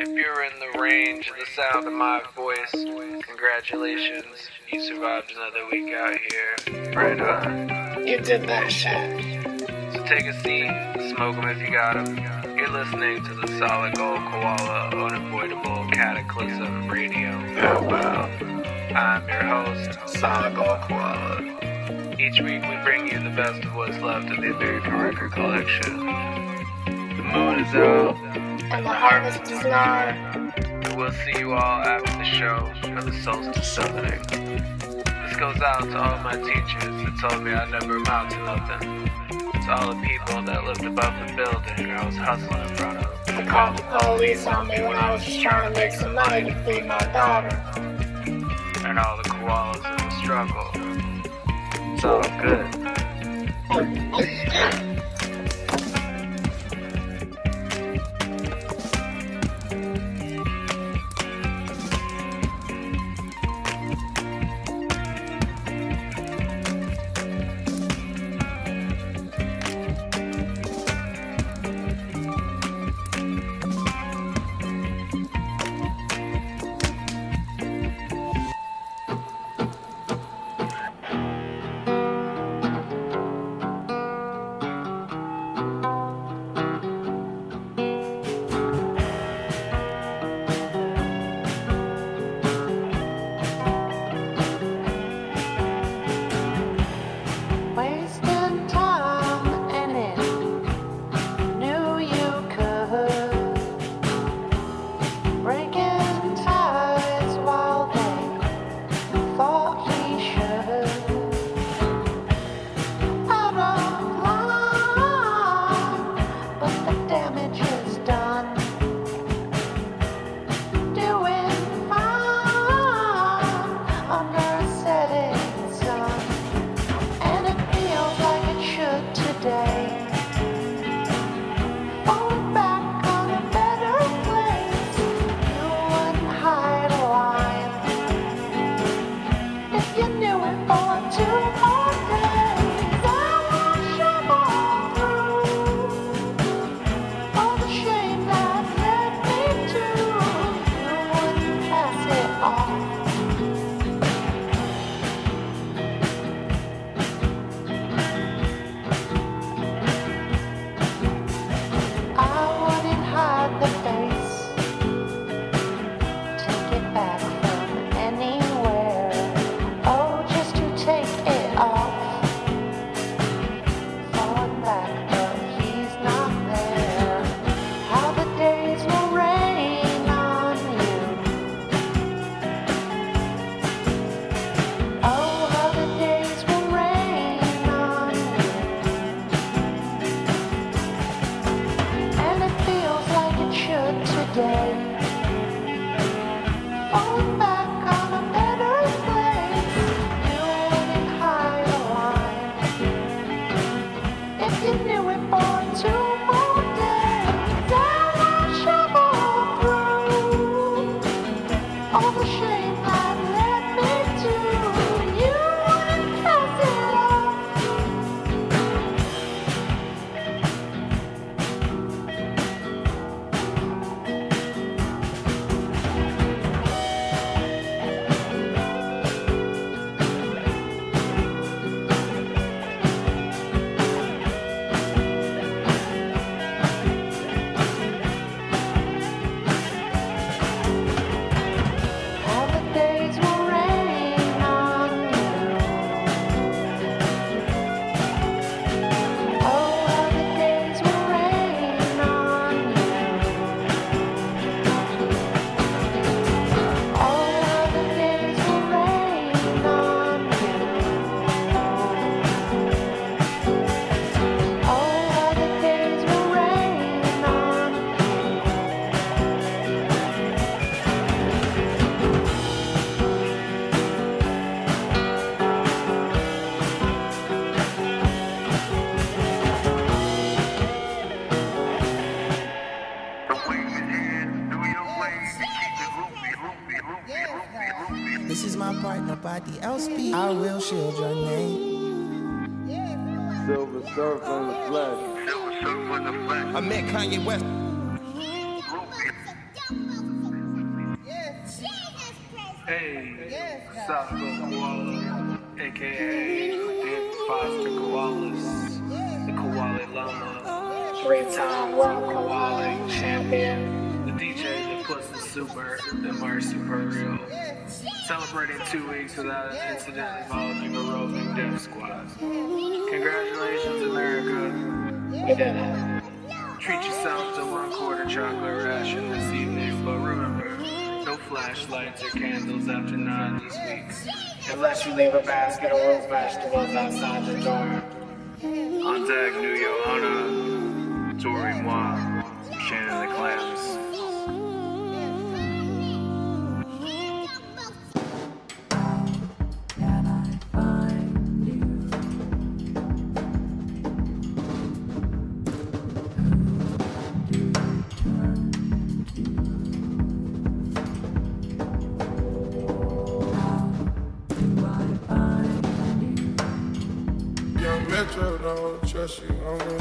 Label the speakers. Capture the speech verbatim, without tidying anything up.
Speaker 1: If you're in the range of the sound of my voice, congratulations, you survived another week out here. Right on.
Speaker 2: You did that shit.
Speaker 1: So take a seat, smoke 'em if you got 'em. You're listening to the Solid Gold Koala Unavoidable Cataclysm Radio.
Speaker 2: Oh, wow.
Speaker 1: I'm your host,
Speaker 2: Solid Gold Koala.
Speaker 1: Each week we bring you the best of what's left of the American record collection. The moon is out,
Speaker 2: And the harvest is nigh.
Speaker 1: and we'll see you all after the show for the solstice summoning. This goes out to all my teachers that told me I'd never amount to nothing. To all the people that lived above the building I was hustling in front of.
Speaker 2: They called the police on me when I was just trying to make some money to feed my daughter.
Speaker 1: And all the koalas in the struggle. It's all good.
Speaker 3: Wasting time and it knew you could. Breaking ties while they thought he should. Out of line, but the damage is done. Doing fine under a setting sun. And it feels like it should today. Falling back on a better place. You wouldn't hide a line if you knew it for two more days. I won't shovel through all the shame that led me to. You wouldn't pass it off. I wouldn't hide the face. Take it back from anywhere. Oh, just to take it off. Falling back, but he's not there. How the days will rain on you. Oh, how the days will rain on you. And it feels like it should today. Falling back on a better place. You wouldn't hide a line if you knew it for two more days. And I shovel through all the shame that led me to. You wouldn't pass it off. How the days will rain on you. Oh, how the days will rain on you. Oh, how the days will rain on you. Oh, how the days will rain on you.
Speaker 4: This is my part, nobody else be. I will shield your name.
Speaker 5: Silver surf on the flesh.
Speaker 6: Silver surf on the flesh.
Speaker 5: I met Kanye West.
Speaker 1: Hey, South Koala, aka David Foster Koalas, the Koala Llama, three-time world koala champion, the D J that puts the super, the marsupial, celebrating two weeks without an incident involving a roving death squad. Congratulations, America. We did it. Treat yourself to one quarter chocolate ration this evening, but remember, no flashlights or candles after nine this week, unless you leave a basket of root vegetables outside the door. On deck, New Johanna, Tori Moi, Shannon the Clams.
Speaker 6: Metro don't trust you, I'm